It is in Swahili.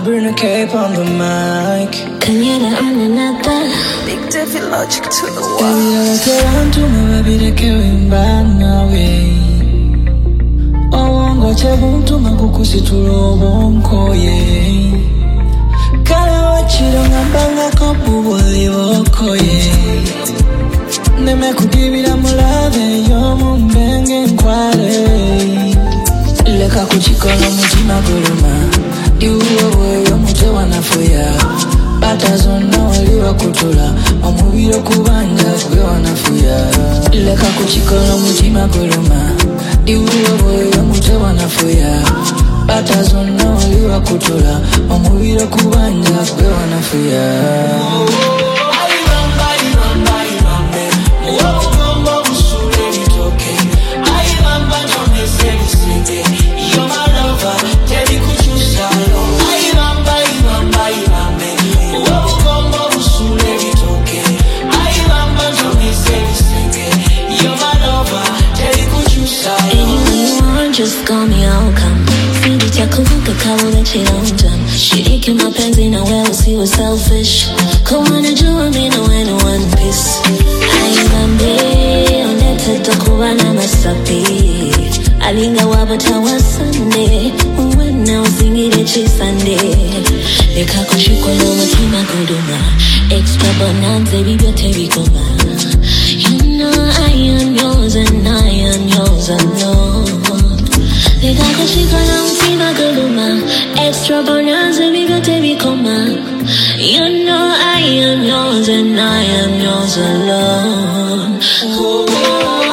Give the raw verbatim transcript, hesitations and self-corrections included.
bring a cape on the mic. Can you let on another? Big David Logic to the wall. Baby, I can't do my baby, they carrying back my way. Oh, I'm going to want to make you see to love ye. Kala wachiro ngambanga kopubuli okoye. Neme kudibira mulave yo mumbenge nkwale. Leka kuchikola mutima guluma. Diuwe yo mute wanafuya. Batazona waliwa kutula. Omubiro kubanja kwe wanafuya. Leka kuchikola mutima guluma. Diuwe yo mute wanafuya. Batazona waliwa kutula. Omubiro kubanja kwe wanafuya. Just call me, I'll come. Feed cha kuvuka kaula chilonja. Shiriki mapenzi na wewe usiwe selfish. Kuwana jua mina wena one piece. Aibambe, onete tokuwa na masapi. Alinga wabata wasande. Uwena usingire chisande. Eka kushikwa no matima kuduma. Extra bonanza bibyote bikoma. You know I am yours and I am yours alone. Nigga, cause she gonna see my guluma. Extra bonus, and we got to be coma. You know I am yours and I am yours alone. Oh, oh, oh.